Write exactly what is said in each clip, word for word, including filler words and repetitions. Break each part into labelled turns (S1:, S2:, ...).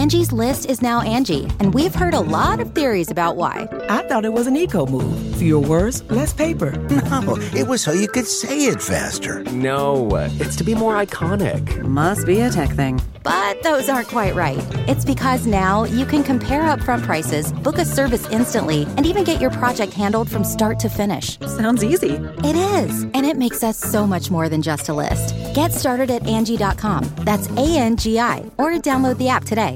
S1: Angie's List is now Angie, and we've heard a lot of theories about why.
S2: I thought it was an eco move. Fewer words, less paper.
S3: No, it was so you could say it faster.
S4: No, it's to be more iconic.
S5: Must be a tech thing.
S1: But those aren't quite right. It's because now you can compare upfront prices, book a service instantly, and even get your project handled from start to finish.
S5: Sounds easy.
S1: It is, and it makes us so much more than just a list. Get started at Angie dot com. That's A N G I, or download the app today.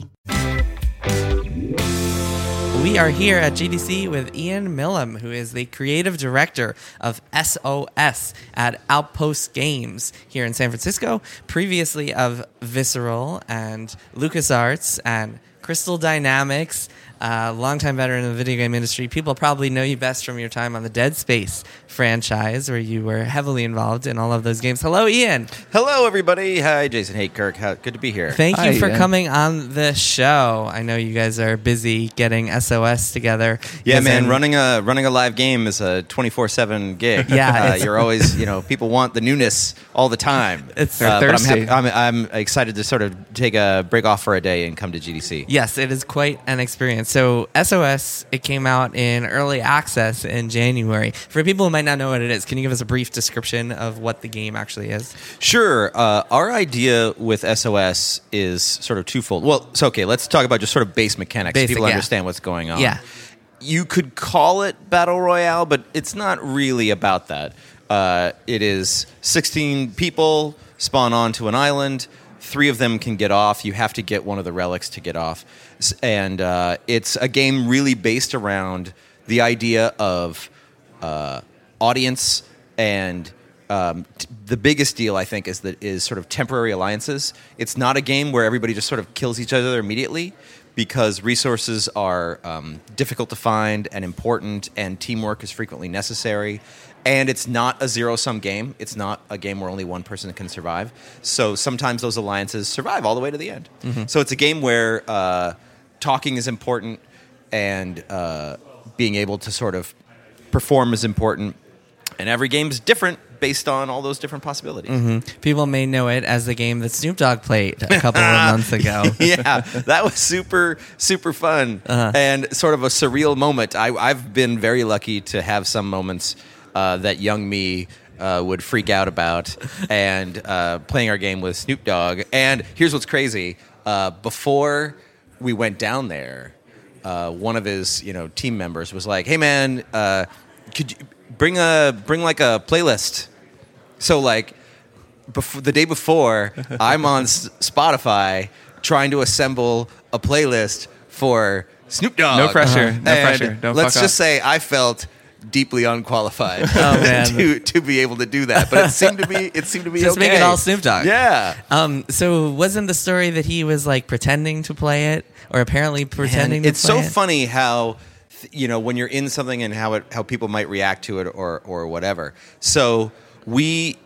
S6: We are here at G D C with Ian Millam, who is the creative director of S O S at Outpost Games here in San Francisco, previously of Visceral and LucasArts and Crystal Dynamics, a uh, longtime veteran in the video game industry. People probably know you best from your time on the Dead Space franchise, where you were heavily involved in all of those games. Hello, Ian.
S7: Hello, everybody. Hi, Jason Hayekirk. How, good to be here.
S6: Thank
S7: Hi,
S6: you for
S7: Ian.
S6: coming on the show. I know you guys are busy getting S O S together.
S7: Yeah, man.
S6: In,
S7: running a running a live game is a twenty-four seven gig.
S6: Yeah,
S7: uh, you're always, you know, people want the newness all the time.
S6: It's
S7: uh,
S6: they're
S7: but I'm,
S6: thirsty.
S7: happy, I'm I'm excited to sort of take a break off for a day and come to G D C.
S6: Yes, it is quite an experience. So S O S, it came out in early access in January. For people who might not know what it is, can you give us a brief description of what the game actually is?
S7: Sure. Uh, our idea with S O S is sort of twofold. Well, so okay, let's talk about just sort of base mechanics
S6: Basic,
S7: so people
S6: yeah.
S7: understand what's going on.
S6: Yeah.
S7: You could call it Battle Royale, but it's not really about that. Uh, it is sixteen people spawn onto an island. Three of them can get off. You have to get one of the relics to get off. And uh, it's a game really based around the idea of uh, audience and um, t- the biggest deal, I think, is that is sort of temporary alliances. It's not a game where everybody just sort of kills each other immediately, because resources are um, difficult to find and important, and teamwork is frequently necessary. And it's not a zero-sum game. It's not a game where only one person can survive. So sometimes those alliances survive all the way to the end. Mm-hmm. So it's a game where uh, talking is important, and uh, being able to sort of perform is important. And every game is different based on all those different possibilities.
S6: Mm-hmm. People may know it as the game that Snoop Dogg played a couple of months ago.
S7: Yeah, that was super, super fun, uh-huh. and sort of a surreal moment. I, I've been very lucky to have some moments uh, that young me uh, would freak out about, and uh, playing our game with Snoop Dogg. And here's what's crazy. Uh, before we went down there, uh, one of his you know team members was like, hey, man, uh, could you bring a bring like a playlist? So like before, the day before, I'm on S- Spotify trying to assemble a playlist for Snoop Dogg.
S8: No pressure.
S7: Uh-huh.
S8: No
S7: And
S8: pressure. Don't
S7: let's
S8: fuck
S7: just
S8: up.
S7: say I felt deeply unqualified
S6: Oh, man.
S7: to to be able to do that, but it seemed to be it seemed to be
S6: Just
S7: okay.
S6: make it all Snoop Dogg.
S7: Yeah.
S6: Um. So wasn't the story that he was like pretending to play it, or apparently pretending
S7: And
S6: to
S7: it's
S6: play
S7: so
S6: it?
S7: funny how th- you know when you're in something and how it how people might react to it or or whatever. So we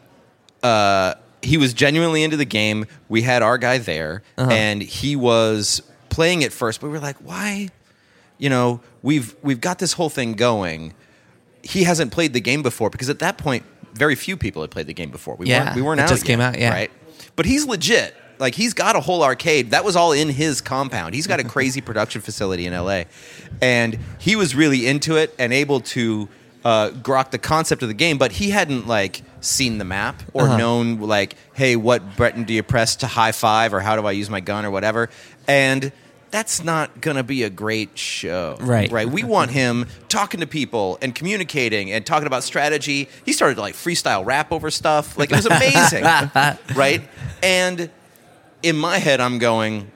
S7: uh he was genuinely into the game. We had our guy there,
S6: Uh-huh.
S7: and he was playing it first, but we were like, why? You know, we've we've got this whole thing going. He hasn't played the game before, because at that point, very few people had played the game before. We
S6: Yeah,
S7: weren't, we weren't
S6: it
S7: out
S6: just
S7: yet,
S6: came out, yeah.
S7: right? But he's legit. Like, he's got a whole arcade. That was all in his compound. He's got a crazy production facility in L A. And he was really into it and able to uh, grok the concept of the game, but he hadn't, like, seen the map or
S6: Uh-huh.
S7: known, like, hey, what button do you press to high five, or how do I use my gun or whatever. And that's not going to be a great show.
S6: Right.
S7: Right. We want him talking to people and communicating and talking about strategy. He started to, like, freestyle rap over stuff. Like, it was amazing. Right? And in my head, I'm going,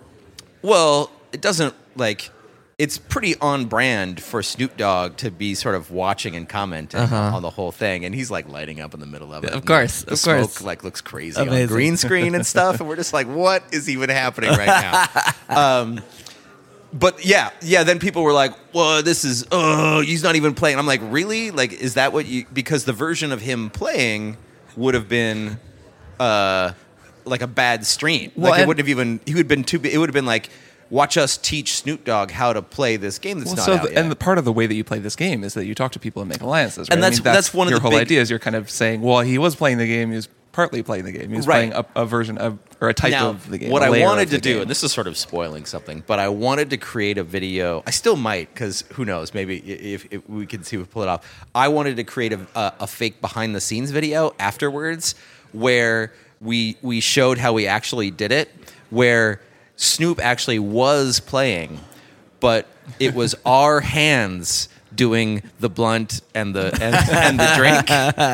S7: well, it doesn't, like, it's pretty on brand for Snoop Dogg to be sort of watching and commenting
S6: Uh-huh.
S7: on the whole thing. And he's, like, lighting up in the middle of it.
S6: Of
S7: And
S6: course,
S7: the
S6: of
S7: smoke,
S6: course.
S7: like, looks crazy on
S6: Amazing.
S7: green screen and stuff. And we're just like, what is even happening right now? um, but, yeah, yeah, then people were like, well, this is, oh, he's not even playing. I'm like, really? Like, is that what you, because the version of him playing would have been, uh, like a bad stream.
S8: Well,
S7: like, it
S8: and-
S7: wouldn't have even, he would have been too, it would have been like, watch us teach Snoop Dogg how to play this game that's
S8: Well,
S7: not
S8: so
S7: out
S8: the,
S7: yet.
S8: and the part of the way that you play this game is that you talk to people and make alliances, right?
S7: And that's-
S8: I mean,
S7: that's one of
S8: your
S7: the
S8: whole
S7: big-
S8: idea is you're kind of saying, well, he was playing the game, he was
S5: partly playing the game. He was
S7: Right.
S5: playing a, a version of or a type
S7: now,
S5: of the game.
S7: what
S5: a
S7: I
S5: layer
S7: wanted
S5: of
S7: to
S5: the
S7: do,
S5: game.
S7: and this is sort of spoiling something, but I wanted to create a video. I still might, because who knows? Maybe if, if we can see if we pull it off. I wanted to create a, a, a fake behind the scenes video afterwards, where we we showed how we actually did it, where Snoop actually was playing, but it was our hands doing the blunt and the and, and the drink.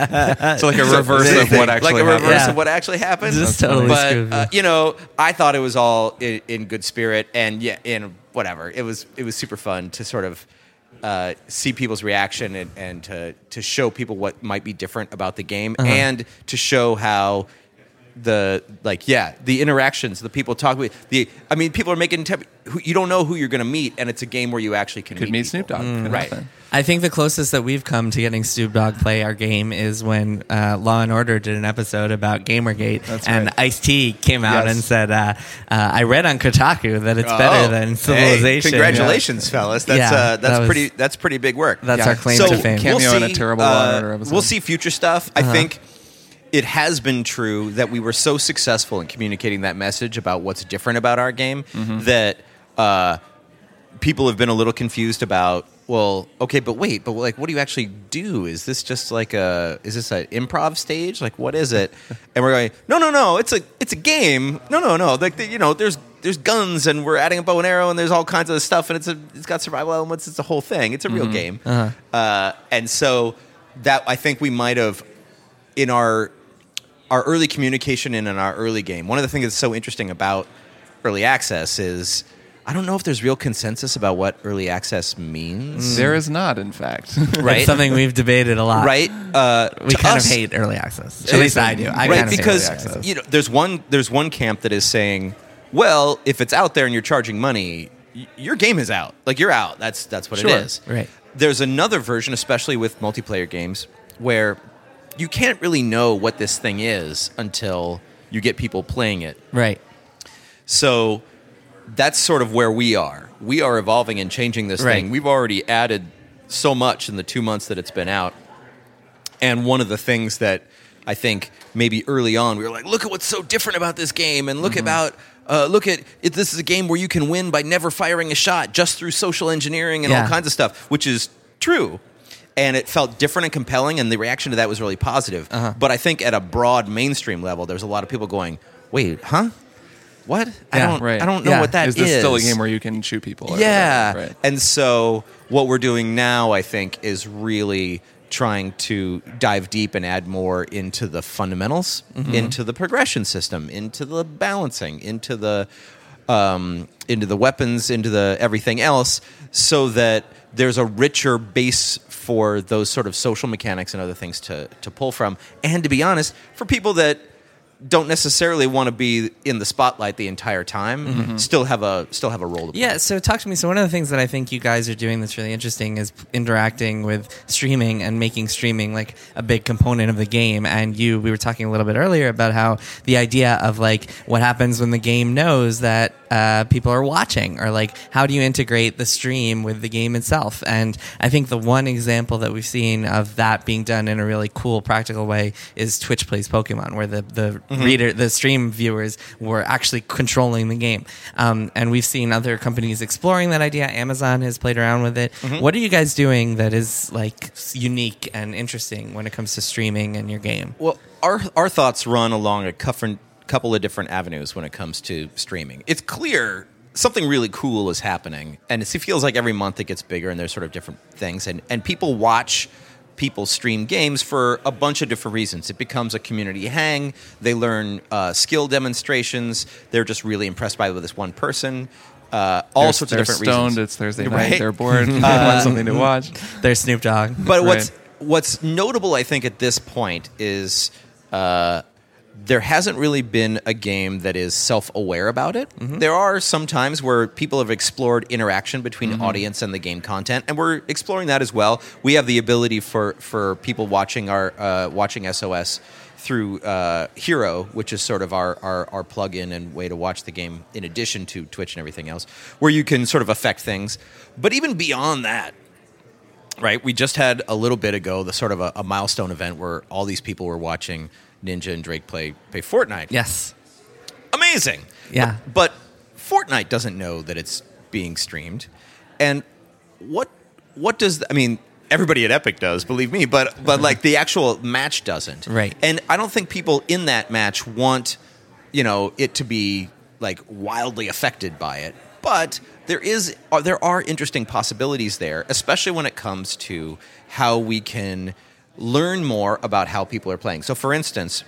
S5: So like a reverse of what actually
S7: like a reverse
S5: happened.
S6: Yeah.
S7: of what actually happened.
S6: Just totally
S7: but
S6: screwed.
S7: uh, you know, I thought it was all in, in good spirit, and yeah, in whatever. It was it was super fun to sort of uh, see people's reaction and, and to to show people what might be different about the game,
S6: Uh-huh.
S7: and to show how. The like yeah the interactions, the people talk with the I mean people are making te- who, you don't know who you're going to meet, and it's a game where you actually can
S5: Could
S7: meet,
S5: meet Snoop
S7: people.
S5: Dogg. Could
S7: right.
S5: happen.
S6: I think the closest that we've come to getting Snoop Dogg play our game is when uh, Law and Order did an episode about Gamergate,
S5: That's
S6: and
S5: right.
S6: Ice-T came out
S5: Yes.
S6: and said, uh, uh, "I read on Kotaku that it's better
S7: Oh,
S6: than
S7: hey,
S6: Civilization."
S7: congratulations, fellas! That's
S6: Yeah,
S7: uh, that's
S6: that was-
S7: pretty that's pretty big work.
S6: That's
S5: Yeah.
S6: our claim
S7: so
S6: to fame.
S5: Cameo
S7: we'll
S5: in a
S7: see,
S5: terrible
S7: uh,
S5: Law and Order episode.
S7: We'll see future stuff. I think it has been true that we were so successful in communicating that message about what's different about our game that uh, people have been a little confused about. Well, okay, but wait, but like, what do you actually do? Is this just like a is this an improv stage? Like, what is it? And we're going, no, no, no, it's a it's a game. No, no, no. Like, you know, there's there's guns and we're adding a bow and arrow and there's all kinds of stuff and it's a it's got survival elements. It's a whole thing. It's a real game. Uh, and so that I think we might have in our our early communication and in our early game. One of the things that's so interesting about early access is I don't know if there's real consensus about what early access means.
S5: There is not, in fact.
S7: Right.
S6: It's something we've debated a lot.
S7: Right? Uh,
S6: We
S7: to
S6: kind
S7: us-
S6: of hate early access. At least I do. I
S7: right,
S6: kind of
S7: because
S6: hate early access.
S7: you know, there's one there's one camp that is saying, well, if it's out there and you're charging money, y- your game is out. Like you're out. That's that's what
S5: Sure.
S7: it is.
S6: Right.
S7: There's another version, especially with multiplayer games, where you can't really know what this thing is until you get people playing it.
S6: Right.
S7: So that's sort of where we are. We are evolving and changing this
S6: Right.
S7: thing. We've already added so much in the two months that it's been out. And one of the things that I think maybe early on we were like, look at what's so different about this game, and look
S6: Mm-hmm.
S7: about uh, look at it, this is a game where you can win by never firing a shot just through social engineering and
S6: Yeah.
S7: all kinds of stuff, which is true. And it felt different and compelling, and the reaction to that was really positive.
S6: Uh-huh.
S7: But I think at a broad mainstream level, there's a lot of people going, "Wait, huh? What? I
S6: Yeah,
S7: don't,
S5: right.
S7: I don't know
S6: Yeah.
S7: what that
S5: is
S7: is."
S5: this still a game where you can shoot people? or
S7: Yeah.
S5: whatever? Right.
S7: And so what we're doing now, I think, is really trying to dive deep and add more into the fundamentals, into the progression system, into the balancing, into the um, into the weapons, into the everything else, so that there's a richer base for those sort of social mechanics and other things to to pull from. And to be honest, for people that don't necessarily want to be in the spotlight the entire time, still have a still have a role to play.
S6: Yeah, so talk to me. So one of the things that I think you guys are doing that's really interesting is interacting with streaming and making streaming like a big component of the game. And you, we were talking a little bit earlier about how the idea of like what happens when the game knows that uh, people are watching, or like how do you integrate the stream with the game itself? And I think the one example that we've seen of that being done in a really cool, practical way is Twitch Plays Pokemon, where the the reader, the stream viewers were actually controlling the game. Um, and we've seen other companies exploring that idea. Amazon has played around with it. What are you guys doing that is like unique and interesting when it comes to streaming and your game?
S7: Well, our our thoughts run along a couple couple of different avenues when it comes to streaming. It's clear something really cool is happening, and it feels like every month it gets bigger, and there's sort of different things, and and people watch people stream games for a bunch of different reasons. It becomes a community hang. They learn uh, skill demonstrations. They're just really impressed by this one person. Uh, all
S5: They're-
S7: sorts
S5: they're
S7: of different
S5: stoned.
S7: reasons.
S5: It's Thursday
S7: Right.
S5: night. They're bored. They want something to watch.
S6: There's Snoop Dogg.
S7: But what's
S5: Right.
S7: what's notable, I think, at this point is uh, there hasn't really been a game that is self-aware about it. There are some times where people have explored interaction between audience and the game content, and we're exploring that as well. We have the ability for for people watching our uh, watching S O S through uh, Hero, which is sort of our, our our plug-in and way to watch the game in addition to Twitch and everything else, where you can sort of affect things. But even beyond that, right? We just had a little bit ago the sort of a, a milestone event where all these people were watching Ninja and Drake play play Fortnite.
S6: Yes.
S7: Amazing.
S6: Yeah.
S7: But, but Fortnite doesn't know that it's being streamed. And what what does I mean everybody at Epic does, believe me, but but like the actual match doesn't.
S6: Right.
S7: And I don't think people in that match want, you know, it to be like wildly affected by it. But there is uh, there are interesting possibilities there, especially when it comes to how we can learn more about how people are playing. So for instance,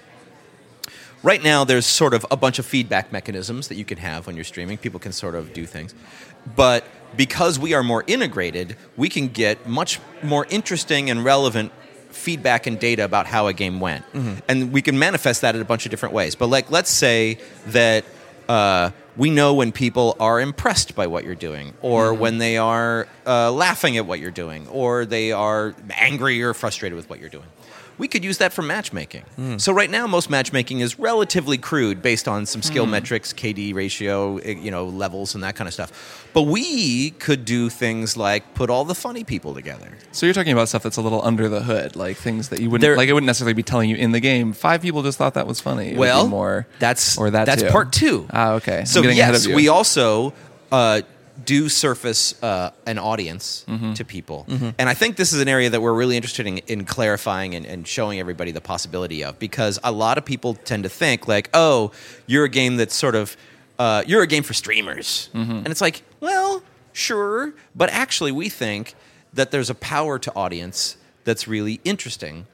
S7: right now there's sort of a bunch of feedback mechanisms that you can have when you're streaming. People can sort of do things. But because we are more integrated, we can get much more interesting and relevant feedback and data about how a game went. Mm-hmm. And we can manifest that in a bunch of different ways. But like, let's say that uh, we know when people are impressed by what you're doing, or mm-hmm. when they are uh, laughing at what you're doing, or they are angry or frustrated with what you're doing. We could use that for matchmaking. Mm. So right now, most matchmaking is relatively crude based on some skill mm. metrics, K D ratio, you know, levels and that kind of stuff. But we could do things like put all the funny people together.
S5: So you're talking about stuff that's a little under the hood, like things that you wouldn't,
S7: There-
S5: like it wouldn't necessarily be telling you in the game. Five people just thought that was funny. It would
S7: Well,
S5: be more
S7: that's
S5: or that
S7: that's
S5: too.
S7: part two.
S5: Ah, okay. I'm
S7: So
S5: getting ahead
S7: yes,
S5: of you.
S7: we also uh, do surface uh, an audience
S5: Mm-hmm.
S7: to people, and I think this is an area that we're really interested in, in clarifying and, and showing everybody the possibility of, because a lot of people tend to think like, oh, you're a game that's sort of uh, you're a game for streamers,
S5: Mm-hmm.
S7: and it's like, well, sure, but actually we think that there's a power to audience that's really interesting,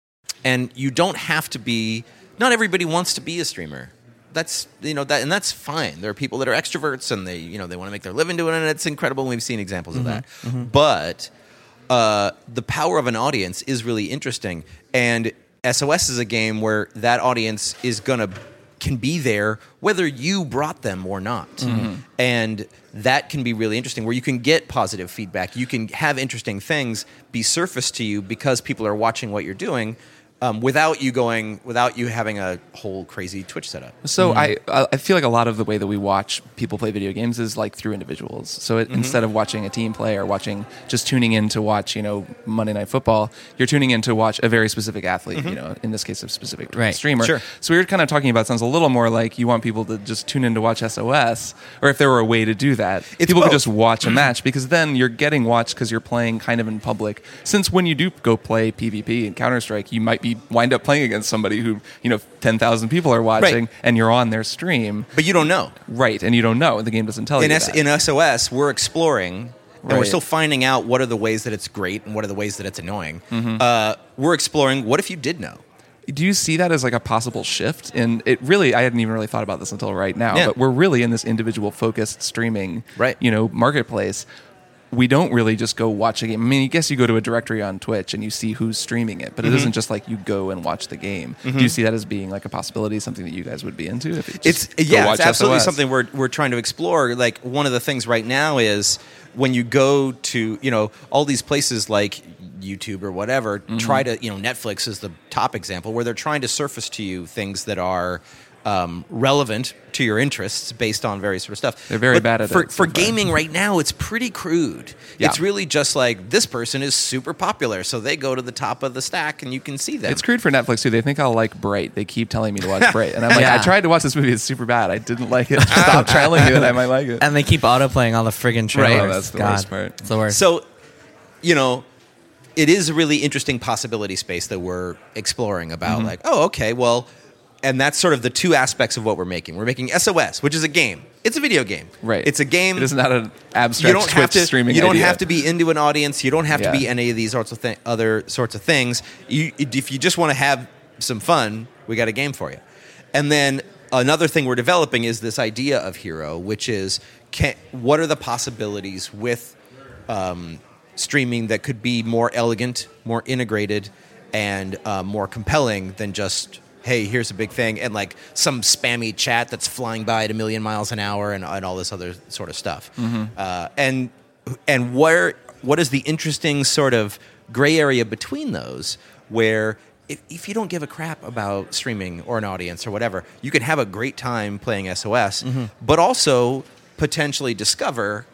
S7: and you don't have to be. Not everybody wants to be a streamer. That's you know that, and that's fine. There are people that are extroverts, and they you know they want to make their living doing it, and it's incredible. And we've seen examples
S6: Mm-hmm.
S7: of that. Mm-hmm. But uh, the power of an audience is really interesting, and S O S is a game where that audience is gonna can be there whether you brought them or not, mm-hmm. and that can be really interesting. Where you can get positive feedback, you can have interesting things be surfaced to you because people are watching what you're doing. Um, without you going, without you having a whole crazy Twitch setup.
S5: So
S7: Mm-hmm.
S5: I I feel like a lot of the way that we watch people play video games is like through individuals. So it,
S7: Mm-hmm.
S5: instead of watching a team play or watching just tuning in to watch you know Monday Night Football, you're tuning in to watch a very specific athlete. You know, in this case, a specific
S6: Right.
S5: streamer.
S7: Mm-hmm. Sure.
S5: So we were kind of talking about sounds a little more like you want people to just tune in to watch S O S, or if there were a way to do that,
S7: It's
S5: people
S7: both.
S5: could just watch a match because then you're getting watched because you're playing kind of in public. Since when you do go play PvP and Counter Strike, you might be wind up playing against somebody who you know ten thousand people are watching,
S7: Right.
S5: and you're on their stream.
S7: But you don't know.
S5: Right, and you don't know. The game doesn't tell
S7: In,
S5: you
S7: S-
S5: that.
S7: in S O S, we're exploring, and we're
S5: Right.
S7: still finding out what are the ways that it's great and what are the ways that it's annoying.
S5: Mm-hmm.
S7: Uh, we're exploring, what if you did know?
S5: Do you see that as like a possible shift? And it really, I hadn't even really thought about this until right now,
S7: Yeah.
S5: but we're really in this individual focused streaming,
S7: Right.
S5: you know, marketplace. We don't really just go watch a game. I mean, I guess you go to a directory on Twitch and you see who's streaming it, but it
S7: Mm-hmm.
S5: isn't just like you go and watch the game. Do you see that as being like a possibility, something that you guys would be into? If you
S7: It's
S5: just go
S7: yeah,
S5: watch
S7: it's absolutely
S5: S O S?
S7: something we're we're trying to explore. Like one of the things right now is when you go to you know all these places like YouTube or whatever,
S5: Mm-hmm.
S7: try to you know Netflix is the top example where they're trying to surface to you things that are um, relevant to your interests based on various sort of stuff.
S5: They're very
S7: But
S5: bad at
S7: for,
S5: it so
S7: For
S5: far.
S7: gaming right now, it's pretty crude.
S5: Yeah.
S7: It's really just like this person is super popular, so they go to the top of the stack and you can see them.
S5: It's crude for Netflix too. They think I'll like Bright. They keep telling me to watch Bright, and I'm like,
S6: Yeah.
S5: I tried to watch this movie. It's super bad. I didn't like it. Stop telling me that I might like it.
S6: And they keep autoplaying all the friggin' trailers.
S5: Oh, that's the
S6: God,
S5: worst part.
S6: It's the worst.
S7: So, you know, it is a really interesting possibility space that we're exploring about.
S5: Mm-hmm.
S7: Like, oh, okay, well, and that's sort of the two aspects of what we're making. We're making S O S, which is a game. It's a video game.
S5: Right.
S7: It's a game.
S5: It is not an abstract
S7: You don't
S5: Twitch
S7: have to.
S5: streaming
S7: You don't
S5: idea.
S7: have to be into an audience. You don't have
S5: Yeah.
S7: to be any of these sorts of thi- other sorts of things. You, if you just want to have some fun, we got a game for you. And then another thing we're developing is this idea of hero, which is can, what are the possibilities with um, streaming that could be more elegant, more integrated, and uh, more compelling than just, hey, here's a big thing, and like some spammy chat that's flying by at a million miles an hour and, and all this other sort of stuff.
S5: Mm-hmm.
S7: Uh, and and where what is the interesting sort of gray area between those where if, if you don't give a crap about streaming or an audience or whatever, you can have a great time playing S O S,
S5: Mm-hmm.
S7: but also potentially discover,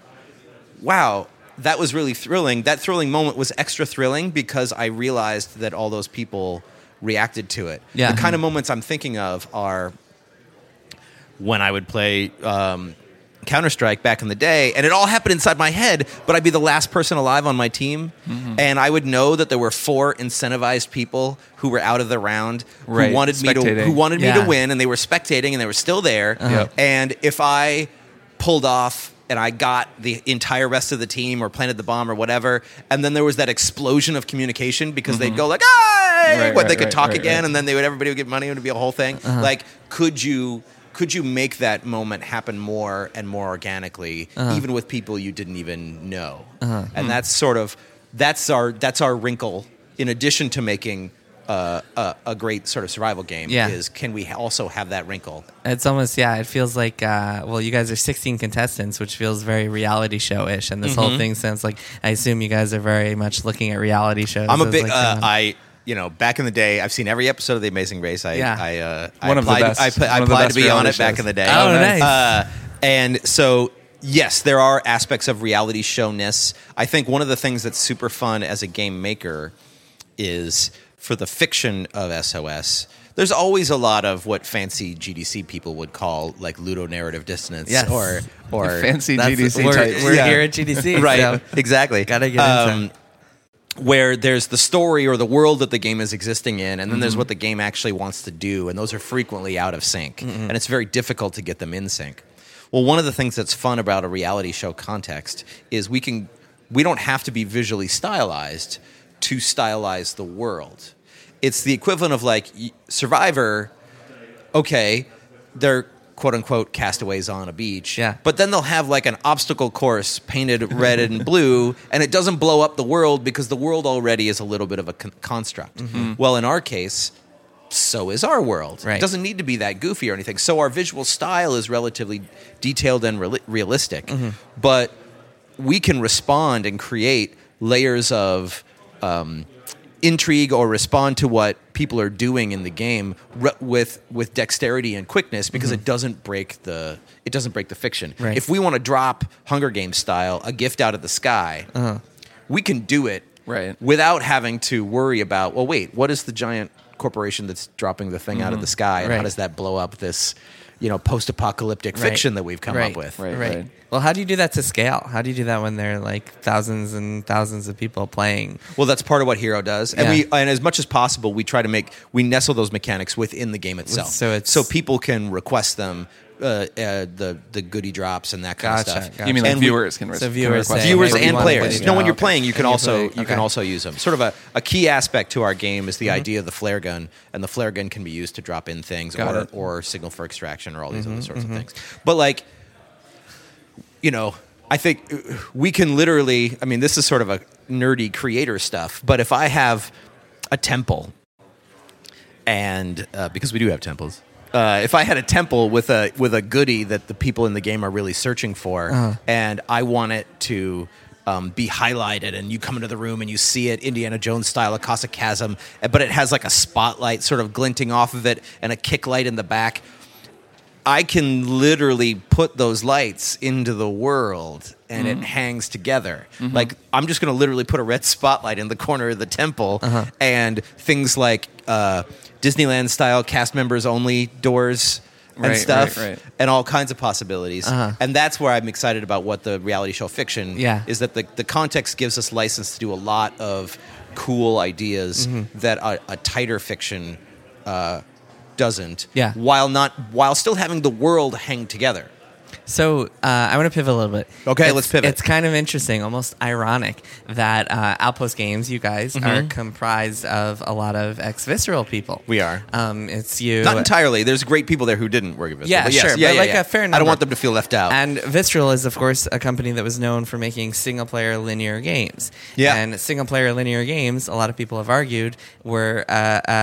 S7: wow, that was really thrilling. That thrilling moment was extra thrilling because I realized that all those people reacted to it.
S6: Yeah.
S7: The kind of moments I'm thinking of are when I would play um, Counter-Strike back in the day, and it all happened inside my head, but I'd be the last person alive on my team, mm-hmm. and I would know that there were four incentivized people who were out of the round who
S5: right.
S7: wanted me to who wanted
S6: yeah.
S7: me to win, and they were spectating, and they were still there.
S6: Uh-huh. Yep.
S7: And if I pulled off and I got the entire rest of the team or planted the bomb or whatever, and then there was that explosion of communication because
S5: Mm-hmm.
S7: they'd go like, ah,
S5: Right,
S7: what
S5: right,
S7: they could
S5: right,
S7: talk
S5: right,
S7: again,
S5: right.
S7: and then they would everybody would get money, and it would be a whole thing.
S6: Uh-huh.
S7: Like, could you could you make that moment happen more and more organically,
S6: Uh-huh.
S7: even with people you didn't even know?
S6: Uh-huh.
S7: And that's sort of that's our that's our wrinkle. In addition to making uh, a, a great sort of survival game,
S6: Yeah.
S7: is can we also have that wrinkle?
S6: It's almost, yeah, it feels like, uh, well, you guys are sixteen contestants, which feels very reality show-ish. And this
S7: Mm-hmm.
S6: whole thing sounds like, I assume you guys are very much looking at reality shows.
S7: I'm a
S6: as
S7: big.
S6: like,
S7: Uh,
S6: um,
S7: I you know back in the day, I've seen every episode of The Amazing Race. I
S6: Yeah.
S7: I uh,
S5: One
S7: I
S5: of the
S7: applied,
S5: best.
S7: I, pl- I
S5: One of the
S7: applied
S5: best
S7: to be on
S5: reality
S7: it back
S5: shows.
S7: in the day.
S6: Oh, nice.
S7: Uh, and so yes, there are aspects of reality showness. I think one of the things that's super fun as a game maker is for the fiction of S O S. There's always a lot of what fancy G D C people would call like ludonarrative dissonance,
S6: Yes.
S7: or or
S5: Fancy
S6: that's-
S5: G D C
S6: we're,
S5: types.
S6: we're
S7: Yeah.
S6: here at G D C.
S7: right,
S6: So
S7: exactly.
S6: Gotta get into it.
S7: Where there's the story or the world that the game is existing in, and then
S6: Mm-hmm.
S7: there's what the game actually wants to do, and those are frequently out of sync,
S6: Mm-hmm.
S7: and it's very difficult to get them in sync. Well, one of the things that's fun about a reality show context is we can we don't have to be visually stylized to stylize the world. It's the equivalent of like y- Survivor. Okay, they're quote unquote castaways on a beach.
S6: Yeah.
S7: But then they'll have like an obstacle course painted red and blue, and it doesn't blow up the world because the world already is a little bit of a con- construct.
S6: Mm-hmm.
S7: Well, in our case, so is our world.
S6: Right.
S7: It doesn't need to be that goofy or anything. So our visual style is relatively detailed and reali- realistic.
S6: Mm-hmm.
S7: But we can respond and create layers of um, intrigue or respond to what people are doing in the game re- with with dexterity and quickness because it doesn't break the it doesn't break the fiction.
S6: Mm-hmm. Right.
S7: If we want to drop Hunger Games style a gift out of the sky,
S6: Uh-huh.
S7: we can do it
S5: Right.
S7: without having to worry about, well, wait, what is the giant corporation that's dropping the thing out of the sky, and
S6: Right.
S7: how does that blow up this, you know, post-apocalyptic
S6: Right.
S7: fiction that we've come
S6: Right.
S7: up with?
S5: Right.
S6: Right. Well, how do you do that to scale? How do you do that when there are like thousands and thousands of people playing?
S7: Well, that's part of what Hero does, and
S6: Yeah.
S7: we and as much as possible, we try to make we nestle those mechanics within the game itself,
S6: So it's-
S7: so people can request them, uh, uh, the the goodie drops and that kind
S6: Gotcha,
S7: of stuff.
S6: gotcha.
S5: You mean like
S7: And we-
S5: viewers can, res-
S6: So
S5: can
S6: viewers
S5: request
S6: say,
S7: viewers
S6: hey, we
S7: and
S6: want
S7: players.
S6: everybody
S7: No,
S6: to
S7: when
S6: know.
S7: you're playing, you can
S6: And you
S7: also
S6: play-
S7: you can
S6: okay.
S7: also use them. Sort of a, a key aspect to our game is the
S6: Mm-hmm.
S7: idea of the flare gun, and the flare gun can be used to drop in things
S5: Got
S7: or
S5: it.
S7: or signal for extraction or all these
S6: Mm-hmm,
S7: other sorts of things. But like, you know, I think we can literally. I mean, this is sort of a nerdy creator stuff. But if I have a temple, and uh, because we do have temples. Uh, if I had a temple with a with a goodie that the people in the game are really searching for,
S6: Uh-huh.
S7: and I want it to um, be highlighted, and you come into the room and you see it, Indiana Jones style, across a chasm, but it has like a spotlight sort of glinting off of it and a kick light in the back. I can literally put those lights into the world, and it hangs together. Like, I'm just going to literally put a red spotlight in the corner of the temple,
S6: Uh-huh.
S7: and things like uh, Disneyland-style cast members only doors and
S5: Right,
S7: stuff,
S5: right, right.
S7: and all kinds of possibilities.
S6: Uh-huh.
S7: And that's where I'm excited about what the reality show fiction
S6: Yeah.
S7: is, that the, the context gives us license to do a lot of cool ideas
S6: Mm-hmm.
S7: that a, a tighter fiction uh, doesn't,
S6: Yeah.
S7: while not while still having the world hang together.
S6: So uh, I want to pivot a little bit.
S7: Okay,
S6: It's-
S7: let's pivot.
S6: It's kind of interesting, almost ironic, that uh, Outpost Games, you guys, are comprised of a lot of ex-Visceral people.
S7: Mm-hmm. We are.
S6: Um, it's you.
S7: Not entirely. There's great people there who didn't work at Visceral.
S6: Yeah,
S7: but yes,
S6: sure,
S7: yeah,
S6: but
S7: yeah,
S6: like
S7: yeah.
S6: a fair
S7: I don't
S6: number.
S7: want them to feel left out.
S6: And Visceral is, of course, a company that was known for making single-player linear games.
S7: Yeah.
S6: And single-player linear games, a lot of people have argued, were uh, uh,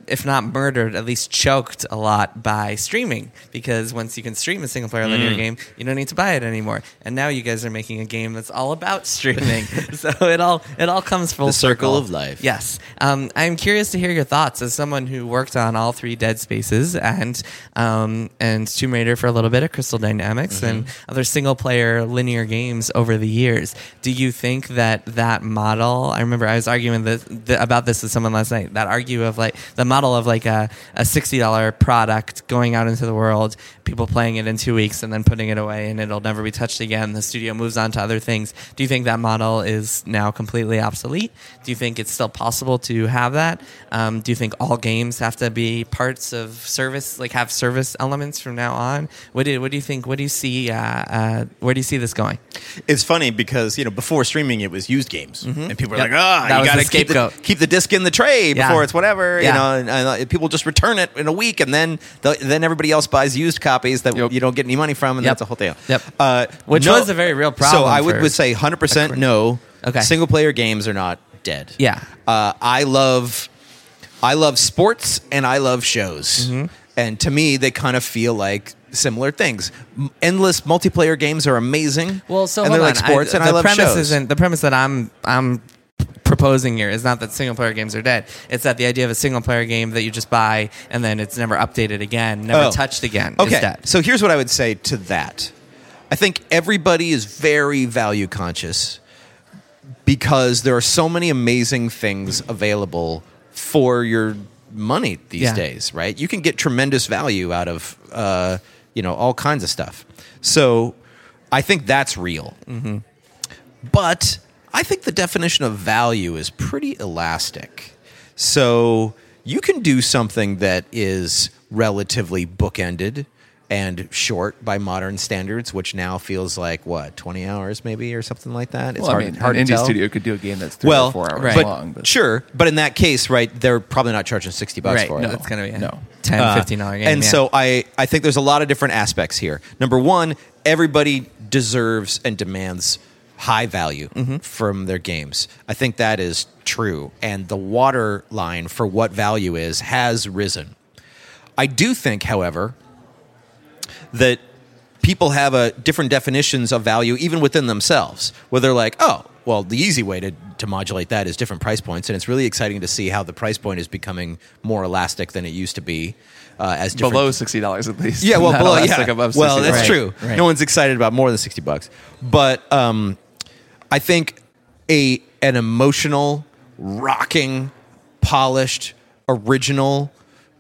S6: if not murdered, at least choked a lot by streaming. Because once you can stream a single player linear
S7: Mm.
S6: game, you don't need to buy it anymore. And now you guys are making a game that's all about streaming. So it all it all comes full
S7: The circle
S6: circle.
S7: of life.
S6: Yes. Um, I'm curious to hear your thoughts as someone who worked on all three Dead Spaces and um, and Tomb Raider for a little bit of Crystal Dynamics
S7: Mm-hmm.
S6: and other single player linear games over the years. Do you think that that model? I remember I was arguing this, the, about this with someone last night. That argue of like the model of like a, a sixty dollars product going out into the world, people playing it in two weeks and then putting it away and it'll never be touched again. The studio moves on to other things. Do you think that model is now completely obsolete? Do you think it's still possible to have that? Um, do you think all games have to be parts of service, like have service elements from now on? What do, what do you think? What do you see? Uh, uh, where do you see this going?
S7: It's funny because, you know, before streaming, it was used games. And people were
S6: Yep.
S7: like, ah,
S6: That
S7: you
S6: was
S7: got
S6: the
S7: to keep the,
S6: scapegoat.
S7: keep the disc in the tray
S6: Yeah.
S7: before it's whatever,
S6: Yeah.
S7: you know, and, and people just return it in a week, and then the, then everybody else buys used copies that
S5: Yep.
S7: you don't get any money from, and
S6: Yep.
S7: that's a whole thing.
S6: Yep.
S7: Uh,
S6: Which
S7: no-
S6: was a very real
S7: So
S6: problem
S7: I would,
S6: for-
S7: would say one hundred percent no.
S6: Okay.
S7: Single-player games are not dead.
S6: Yeah.
S7: Uh, I love I love sports and I love shows.
S6: Mm-hmm.
S7: And to me, they kind of feel like similar things. M- Endless multiplayer games are amazing.
S6: Well, so
S7: and
S6: hold
S7: they're like
S6: on.
S7: sports,
S6: I,
S7: and
S6: the
S7: I love
S6: premise
S7: shows.
S6: Isn't, the premise that I'm I'm proposing here is not that single player games are dead. It's that the idea of a single player game that you just buy and then it's never updated again, never
S7: Oh.
S6: touched again.
S7: Okay,
S6: Is dead.
S7: so here's what I would say to that. I think everybody is very value conscious because there are so many amazing things available for your money these
S6: Yeah.
S7: days, right? You can get tremendous value out of, uh, you know, all kinds of stuff. So I think that's real.
S6: Mm-hmm.
S7: But I think the definition of value is pretty elastic. So you can do something that is relatively bookended and short by modern standards, which now feels like, what, twenty hours maybe or something like that? It's
S5: Well,
S7: hard,
S5: I mean,
S7: hard
S5: an
S7: to
S5: indie
S7: tell.
S5: studio could do a game that's three
S7: well,
S5: or four hours
S6: right.
S7: but,
S5: long. But
S7: Sure, but in that case, right, they're probably not charging sixty bucks
S6: Right.
S7: for it.
S6: No, it's going to be a
S5: No.
S6: ten,
S7: Uh,
S6: fifteen dollars game.
S7: And
S6: yeah.
S7: so I, I think there's a lot of different aspects here. Number one, everybody deserves and demands high value
S6: Mm-hmm.
S7: from their games. I think that is true. And the waterline for what value is has risen. I do think, however, that people have a different definitions of value even within themselves, where they're like, oh, well, the easy way to, to modulate that is different price points, and it's really exciting to see how the price point is becoming more elastic than it used to be. Uh, as different,
S5: below sixty dollars at least.
S7: yeah, well,
S5: Not
S7: below,
S5: elastic
S7: yeah,
S5: above
S7: well,
S5: sixty
S7: that's
S5: dollars.
S7: true.
S6: Right.
S7: No one's excited about more than sixty bucks, but um, I think a an emotional, rocking, polished, original,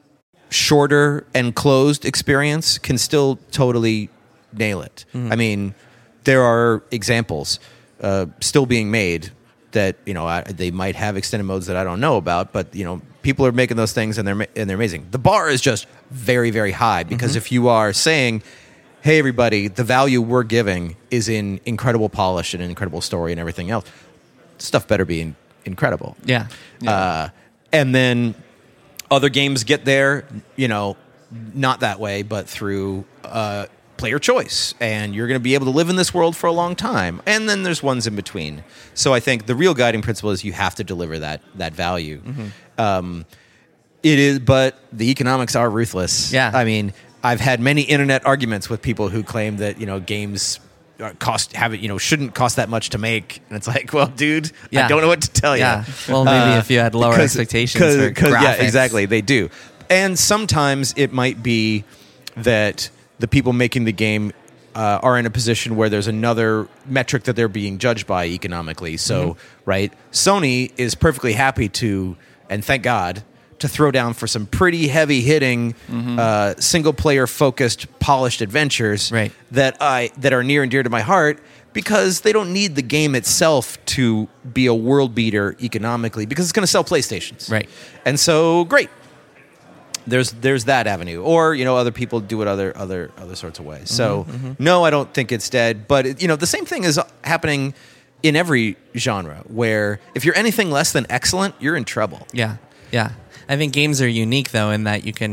S7: shorter and closed experience can still totally nail it. I mean, there are examples uh, still being made that, you know, I, they might have extended modes that I don't know about, but, you know, people are making those things and they're ma- and they're amazing. The bar is just very, very high because if you are saying, hey, everybody, the value we're giving is in incredible polish and an incredible story and everything else, stuff better be in- incredible.
S6: yeah.
S7: Uh, and then other games get there, you know, not that way, but through uh, player choice. And you're going to be able to live in this world for a long time. And then there's ones in between. So I think the real guiding principle is you have to deliver that that value. Um, it is, but the economics are ruthless.
S6: Yeah.
S7: I mean, I've had many internet arguments with people who claim that, you know, games cost have it, you know, shouldn't cost that much to make, and it's like, well, dude,
S6: Yeah.
S7: I don't know what to tell you.
S6: Yeah. Well, maybe if you had lower expectations for
S7: yeah,
S6: graphics.
S7: exactly, they do. And sometimes it might be that the people making the game uh, are in a position where there's another metric that they're being judged by economically. So,
S6: Mm-hmm.
S7: right, Sony is perfectly happy to, and thank God, to throw down for some pretty heavy hitting,
S6: Mm-hmm.
S7: uh, single player focused, polished adventures
S6: Right.
S7: that I that are near and dear to my heart, because they don't need the game itself to be a world beater economically, because it's going to sell PlayStations.
S6: Right.
S7: And so, great. There's there's that avenue, or, you know, other people do it other other other sorts of ways. So no, I don't think it's dead. But it, you know, the same thing is happening in every genre, where if you're anything less than excellent, you're in trouble.
S6: Yeah, yeah. I think games are unique though in that you can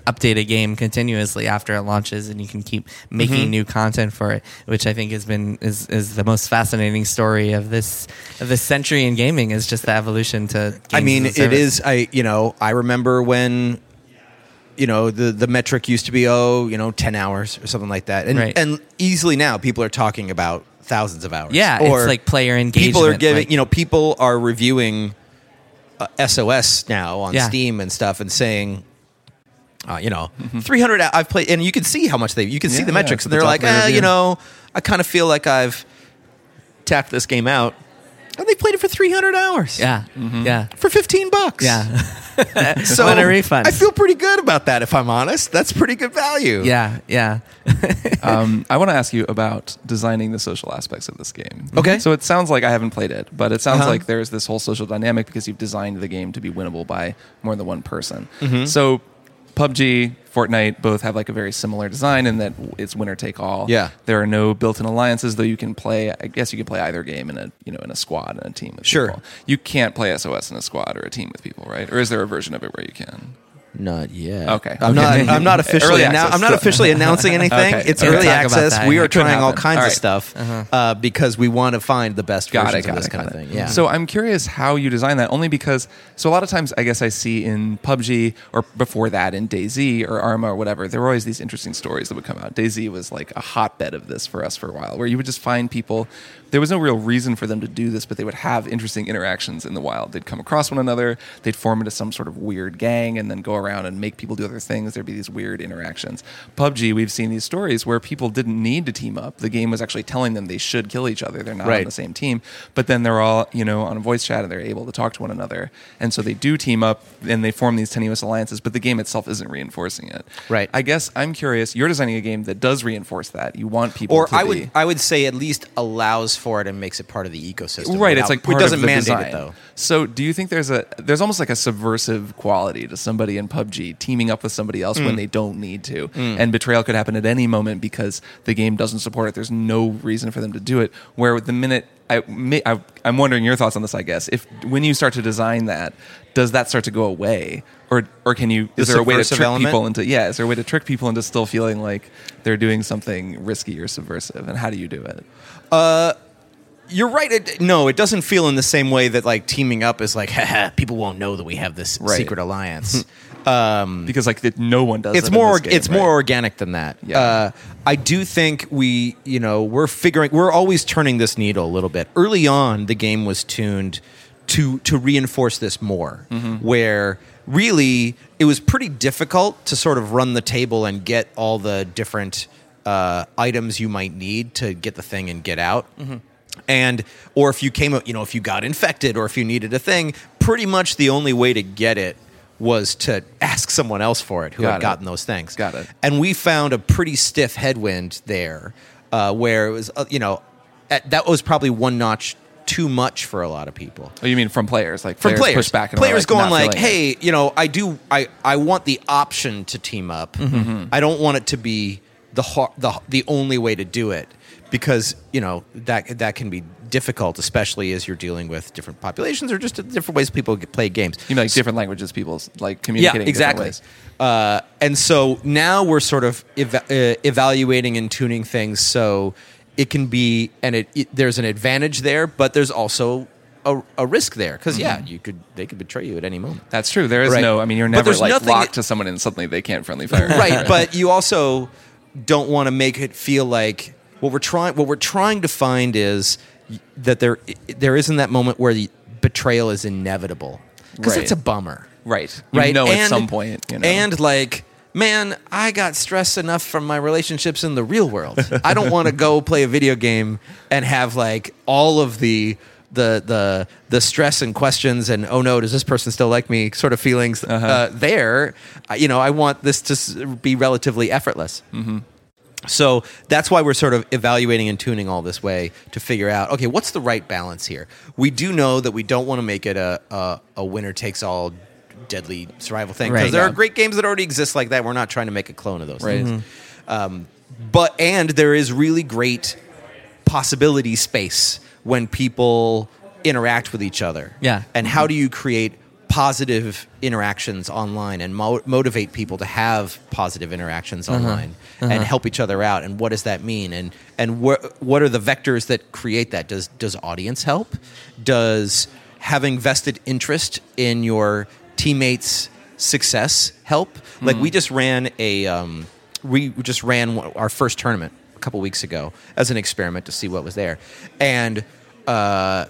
S6: update a game continuously after it launches, and you can keep making
S7: Mm-hmm.
S6: new content for it, which I think has been is, is the most fascinating story of this of this century in gaming. Is just the evolution to. Games
S8: I mean,
S6: as a
S8: it
S6: service.
S8: is. I you know I remember when. You know, the, the metric used to be, oh, you know, ten hours or something like that. And
S6: Right.
S8: and easily now people are talking about thousands of hours.
S6: Yeah,
S8: Or
S6: it's like player engagement.
S8: people are giving,
S6: like-
S8: you know, people are reviewing uh, S O S now on
S6: Yeah.
S8: Steam and stuff and saying, uh, you know, three hundred, hou- I've played, and you can see how much they, you can see
S5: Yeah,
S8: the
S5: yeah,
S8: metrics.
S5: it's
S8: And
S5: at
S8: they're
S5: the
S8: like,
S5: top of the
S8: eh,
S5: review.
S8: you know, I kind of feel like I've tapped this game out. And they played it for three hundred hours.
S6: Yeah,
S5: Mm-hmm.
S6: yeah,
S8: For fifteen bucks.
S6: yeah.
S8: So
S6: Want a refund.
S8: I feel pretty good about that, if I'm honest. That's pretty good value.
S6: Yeah, yeah.
S5: um, I want to ask you about designing the social aspects of this game.
S8: Okay.
S5: So it sounds like I haven't played it, but it sounds
S8: Uh-huh.
S5: like there's this whole social dynamic because you've designed the game to be winnable by more than one person.
S8: Mm-hmm.
S5: So P U B G, Fortnite both have like a very similar design in that it's winner take all.
S8: Yeah.
S5: There are no built-in alliances, though you can play. I guess you can play either game in a you know in a squad and a team with
S8: Sure.
S5: people. You can't play S O S in a squad or a team with people, right? Or is there a version of it where you can?
S8: Not yet.
S5: Okay.
S8: I'm not.
S5: Okay.
S8: I'm not officially.
S5: Early
S8: annou-
S5: access
S8: I'm not
S5: still.
S8: officially announcing anything.
S5: Okay.
S8: It's
S5: Okay.
S8: early
S6: Talk about
S8: access.
S6: that.
S8: We are
S5: It could
S8: trying all
S5: happen.
S8: kinds
S5: All
S8: of
S5: right.
S8: stuff uh, because we want to find the best
S5: Got
S8: versions
S5: it, got
S8: of this
S5: it,
S8: kind
S5: got
S8: of
S5: it.
S8: thing. Yeah.
S5: So I'm curious how you design that, only because so a lot of times I guess I see in P U B G or before that in DayZ or Arma or whatever, there were always these interesting stories that would come out. DayZ was like a hotbed of this for us for a while, where you would just find people. There was no real reason for them to do this, but they would have interesting interactions in the wild. They'd come across one another, they'd form into some sort of weird gang, and then go around and make people do other things. There'd be these weird interactions. P U B G, we've seen these stories where people didn't need to team up. The game was actually telling them they should kill each other. They're not on
S8: Right.
S5: the same team, but then they're all you know on a voice chat and they're able to talk to one another, and so they do team up and they form these tenuous alliances. But the game itself isn't reinforcing it.
S8: Right.
S5: I guess I'm curious. You're designing a game that does reinforce that. You want people,
S8: or
S5: to
S8: I
S5: be,
S8: would. I would say at least allows for it and makes it part of the ecosystem.
S5: Right,
S8: without-
S5: it's like part
S8: it doesn't
S5: of the
S8: mandate
S5: design.
S8: it though.
S5: So, do you think there's a there's almost like a subversive quality to somebody in P U B G teaming up with somebody else
S8: Mm.
S5: when they don't need to, and betrayal could happen at any moment because the game doesn't support it. There's no reason for them to do it. Where the minute I, may, I I'm wondering your thoughts on this. I guess if when you start to design that, does that start to go away, or or can you? Is
S8: The
S5: there a way to
S8: subversive
S5: trick
S8: element?
S5: people into? Yeah, is there a way to trick people into still feeling like they're doing something risky or subversive? And how do you do it?
S8: You're right. It, no, it doesn't feel in the same way that like teaming up is like, haha, people won't know that we have this
S5: Right.
S8: secret alliance. um,
S5: Because like that no one does.
S8: it's
S5: it in
S8: more.
S5: this game,
S8: it's
S5: right?
S8: more organic than that.
S5: Yeah.
S8: Uh, I do think we, you know, we're figuring. We're always turning this needle a little bit. Early on, the game was tuned to to reinforce this more,
S5: Mm-hmm.
S8: where really it was pretty difficult to sort of run the table and get all the different uh, items you might need to get the thing and get out.
S5: Mm-hmm.
S8: And or if you came, you know, if you got infected or if you needed a thing, pretty much the only way to get it was to ask someone else for it who
S5: Got
S8: had
S5: it.
S8: gotten those things.
S5: Got it.
S8: And we found a pretty stiff headwind there, uh, where it was, uh, you know, at, that was probably one notch too much for a lot of people.
S5: Oh, you mean from players? Like
S8: From
S5: players,
S8: players,
S5: push back and
S8: players
S5: are, like,
S8: going
S5: not
S8: like,
S5: feeling it.
S8: "Hey, you know, I do, I, I want the option to team up.
S5: Mm-hmm.
S8: I don't want it to be the har- the the only way to do it, because you know that that can be difficult, especially as you're dealing with different populations or just different ways people get- play games.
S5: You mean like different languages, people's like
S8: Yeah,
S5: communicating. in different
S8: exactly.
S5: ways.
S8: Uh, and so now we're sort of eva- uh, evaluating and tuning things so it can be, and it, it there's an advantage there, but there's also a, a risk there because yeah, you could they could betray you at any moment.
S5: That's true. There is
S8: Right.
S5: no. I mean, you're
S8: But
S5: never
S8: there's
S5: like
S8: nothing
S5: locked
S8: that-
S5: to someone and suddenly they can't friendly fire.
S8: Right, but you also don't want to make it feel like what we're trying what we're trying to find is that there there isn't that moment where the betrayal is inevitable, because
S5: Right.
S8: it's a bummer.
S5: right, you
S8: Right?
S5: know, at
S8: And-
S5: some point, you know,
S8: And like, man, I got stressed enough from my relationships in the real world. I don't want to go play a video game and have like all of the the the the stress and questions and oh no, does this person still like me sort of feelings
S5: Uh-huh.
S8: uh, there. Uh, You know, I want this to s- be relatively effortless. Mm-hmm. So that's why we're sort of evaluating and tuning all this way to figure out, okay, what's the right balance here? We do know that we don't want to make it a a, a winner takes all deadly survival thing, because
S6: Right.
S8: there
S5: Yeah.
S8: are great games that already exist like that. We're not trying to make a clone of those
S5: Right.
S8: things. Um, but and there is really great possibility space when people interact with each other.
S6: Yeah.
S8: And how do you create positive interactions online and mo- motivate people to have positive interactions
S6: Uh-huh.
S8: online
S6: Uh-huh.
S8: and help each other out. And what does that mean? And and wh- what are the vectors that create that? Does does audience help? Does having vested interest in your teammates' success help? Like we just ran a um, we just ran our first tournament a couple weeks ago as an experiment to see what was there, and. Uh,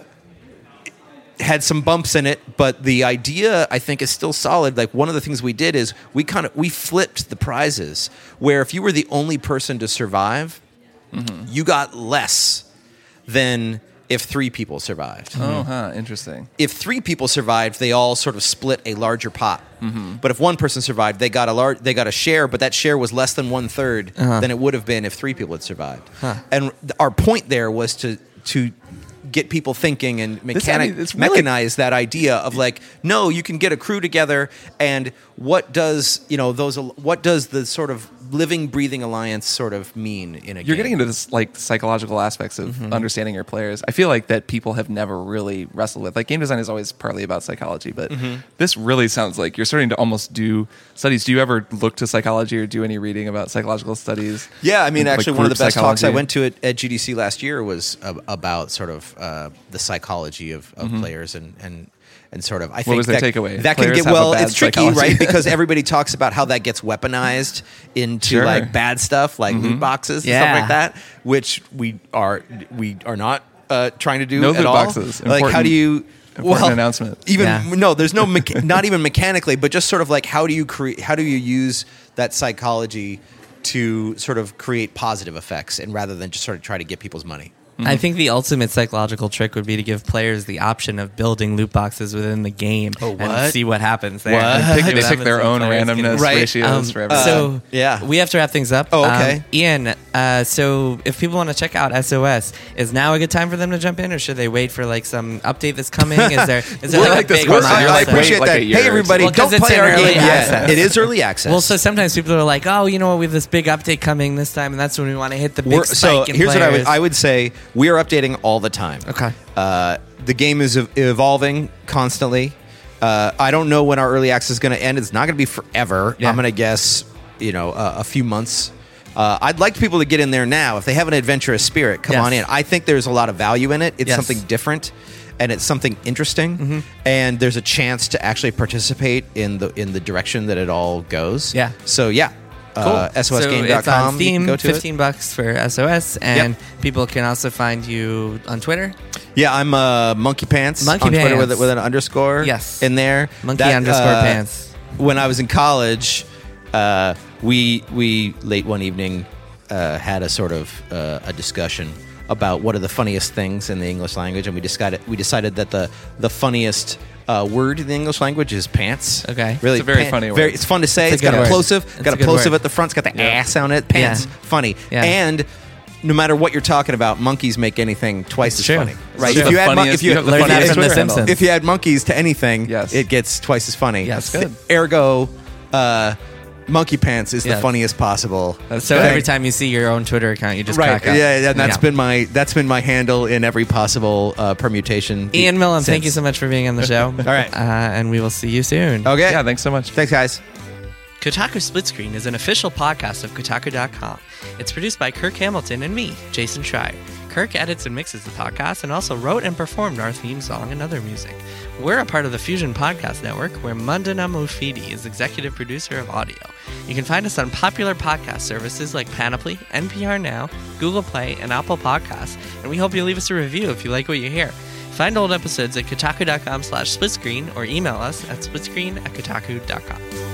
S8: had some bumps in it, but the idea I think is still solid. Like one of the things we did is we kind of we flipped the prizes, where if you were the only person to survive, mm-hmm. you got less than if three people survived.
S5: Oh, huh, interesting.
S8: If three people survived, they all sort of split a larger pot.
S5: Mm-hmm.
S8: But if one person survived, they got a large, they got a share, but that share was less than one third
S6: Uh-huh.
S8: than it would have been if three people had survived.
S6: Huh.
S8: And th- our point there was to to get people thinking and
S5: This, I
S8: mechanic
S5: mean, it's really-
S8: mechanize that idea of like, no, you can get a crew together, and what does you know those what does the sort of living, breathing alliance sort of mean in a
S5: You're
S8: game?
S5: getting into this like psychological aspects of
S6: Mm-hmm.
S5: understanding your players. I feel like that people have never really wrestled with. Like game design is always partly about psychology, but
S8: Mm-hmm.
S5: this really sounds like you're starting to almost do studies. Do you ever look to psychology or do any reading about psychological studies?
S8: Yeah, I mean,
S5: Like
S8: actually, one of the
S5: group
S8: best talks I
S5: psychology?
S8: went to at, at G D C last year was uh, about sort of uh, the psychology of, of players and, and and sort of. I think
S5: was their
S8: that,
S5: takeaway?
S8: That can
S5: Players
S8: get
S5: have a
S8: well.
S5: bad
S8: It's tricky,
S5: psychology.
S8: right? Because everybody talks about how that gets weaponized into
S5: Sure.
S8: like bad stuff, like loot boxes and
S6: Yeah.
S8: stuff like that, which we are we are not uh, trying to do
S5: No
S8: at
S5: loot
S8: all.
S5: boxes.
S8: Like, how
S5: Important-
S8: do you?
S5: important announcement.
S8: Even
S6: Yeah.
S8: no, there's no mecha- not even mechanically, but just sort of like how do you create? How do you use that psychology to sort of create positive effects, and rather than just sort of try to get people's money?
S6: I think the ultimate psychological trick would be to give players the option of building loot boxes within the game
S8: Oh,
S6: and
S8: what?
S6: see what happens there.
S8: What?
S6: And
S5: They pick,
S6: see
S5: they
S6: what
S5: pick their
S6: happens
S5: own
S6: when players
S5: randomness
S6: can-
S8: Right.
S5: ratios
S6: Um,
S5: for
S6: uh,
S5: everything.
S6: so
S8: yeah.
S6: we have to wrap things up.
S8: Oh, okay.
S6: Um, Ian, uh, so if people want to check out S O S, is now a good time for them to jump in, or should they wait for like some update that's coming? Is there is there
S5: We're
S6: like,
S5: like
S6: a
S5: this
S6: big
S5: person.
S8: I,
S5: You're
S8: I
S5: like,
S8: appreciate
S5: wait, like
S8: that.
S5: a year
S8: Hey,
S5: or
S8: everybody,
S6: Well, 'cause
S8: don't
S6: it's
S8: play
S6: in
S8: our
S6: early
S8: game yet.
S6: access.
S8: It is early access.
S6: Well, so sometimes people are like, "Oh, you know what? We have this big update coming this time, and that's when we want to hit the big
S8: We're-
S6: spike
S8: so
S6: in
S8: here's what I would
S6: players."
S8: I would say: we are updating all the time.
S6: Okay.
S8: Uh, the game is ev- evolving constantly. Uh, I don't know when our early access is going to end. It's not going to be forever.
S6: Yeah.
S8: I'm going to guess, you know, uh, a few months. Uh, I'd like people to get in there now. If they have an adventurous spirit, come
S6: Yes.
S8: on in. I think there's a lot of value in it. It's
S6: Yes.
S8: something different, and it's something interesting.
S6: Mm-hmm.
S8: And there's a chance to actually participate in the in the direction that it all goes.
S6: Yeah.
S8: So yeah, uh, S O S game dot com.
S6: So it's on
S8: You
S6: Steam,
S8: can go to it.
S6: fifteen bucks for S O S, and people can also find you on Twitter.
S8: Yeah, I'm uh, Monkey Pants
S6: Monkey
S8: on Twitter
S6: Pants.
S8: with, with an underscore.
S6: Yes.
S8: in there.
S6: Monkey
S8: That,
S6: underscore
S8: uh,
S6: pants.
S8: When I was in college, uh, we we late one evening uh, had a sort of uh, a discussion about what are the funniest things in the English language, and we decided we decided that the the funniest uh, word in the English language is pants.
S6: Okay.
S8: really,
S5: It's a very funny word.
S8: Very, it's fun to say.
S6: It's a
S8: it's got
S6: good
S8: a
S6: word.
S8: plosive,
S6: It's
S8: got
S6: a
S8: a
S6: good
S8: plosive
S6: word.
S8: at the front. It's got the ass on it. Pants,
S6: Yeah.
S8: funny,
S6: Yeah.
S8: and. No matter what you're talking about, monkeys make anything twice as
S6: true.
S8: funny, right?
S5: It's
S8: If you
S5: the
S8: add mon-
S5: funniest-
S8: if you,
S5: you have the
S6: Learn that
S5: funniest
S6: from The
S5: Twitter handle.
S6: Simpsons.
S8: if you add monkeys to anything,
S5: Yes.
S8: it gets twice as funny.
S6: Yes. That's good.
S8: Ergo, uh, monkey pants is
S6: Yes.
S8: the funniest possible.
S5: That's
S6: So
S5: good.
S6: every time you see your own Twitter account, you just
S8: right?
S6: crack up.
S8: Yeah, yeah, and that's
S6: Yeah.
S8: been my that's been my handle in every possible uh, permutation.
S6: Ian Millam, thank
S8: since.
S6: you so much for being on the show. All
S8: right.
S6: uh, and we will see you soon.
S8: Okay.
S5: Yeah, thanks so much.
S8: Thanks, guys.
S6: Kotaku Split Screen is an official podcast of Kotaku dot com. It's produced by Kirk Hamilton and me, Jason Schreier. Kirk edits and mixes the podcast and also wrote and performed our theme song and other music. We're a part of the Fusion Podcast Network, where Mandana Mufidi is executive producer of audio. You can find us on popular podcast services like Panoply, N P R Now, Google Play, and Apple Podcasts, and we hope you leave us a review if you like what you hear. Find old episodes at kotaku dot com slash splitscreen or email us at splitscreen at kotaku dot com.